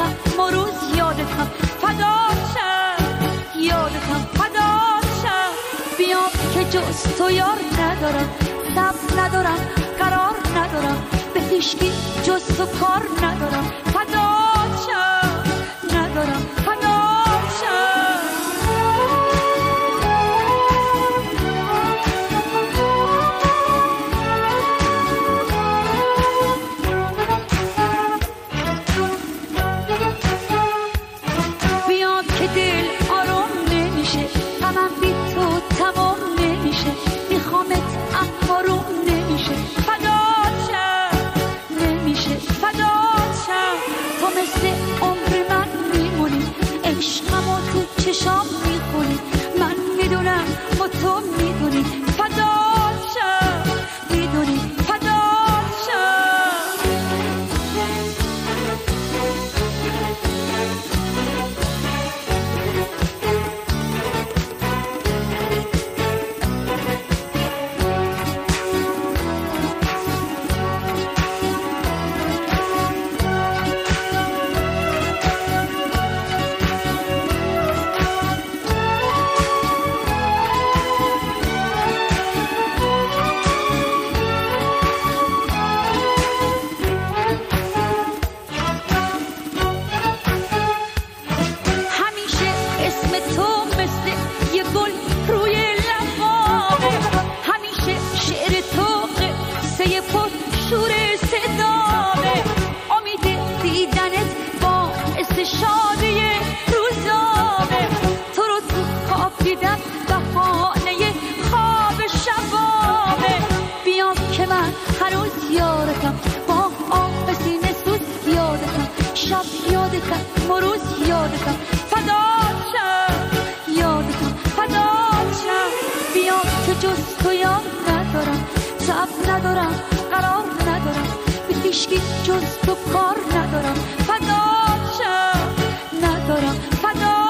هم و روز یادتم فداشم، یادتم فداشم. بیام که جز تو یار ندارم، صبر ندارم، قرار ندارم، به هیچکی جز تو کار ندارم. فداشم ندارم، فداشم. بیاد که دل آروم نمیشه، غمم بی تو تمام نمیشه، میخوامت اما روم نمیشه. فداشم نمیشه، فداشم. تو مثل عمر من میمونی، عشقمو تو چشام میخونی، من میدونم و تو میدونی. فداشم میدونی، فداشم. شادی روزانه تو رو تو خواب دیدم، بهانه خواب شبانه. بیام که من هنوز یادتم، با آب سینه سوز یادتم، شب یادتم و روز یادتم. فداشم یادتم، فداشم. بیام که جز تو یاد ندارم، صبر ندارم، قرار ندارم، به هیچکی جز تو کار ندارم. فداشم ندارم، فداشم.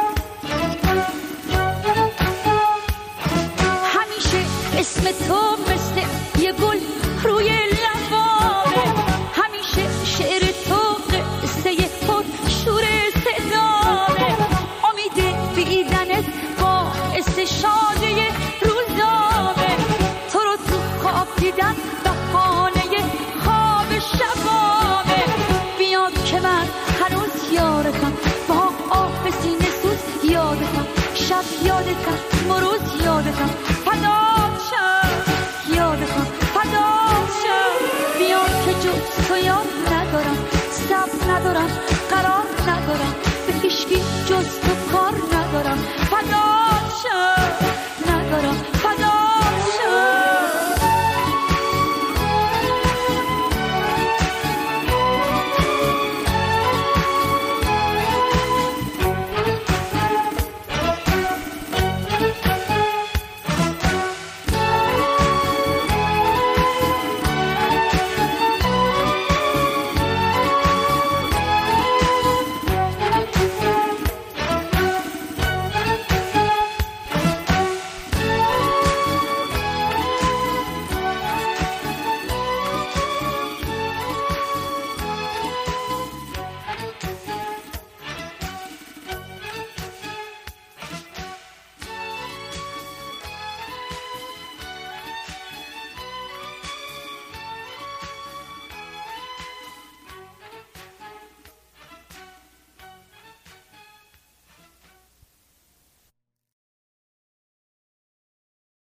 اسم تو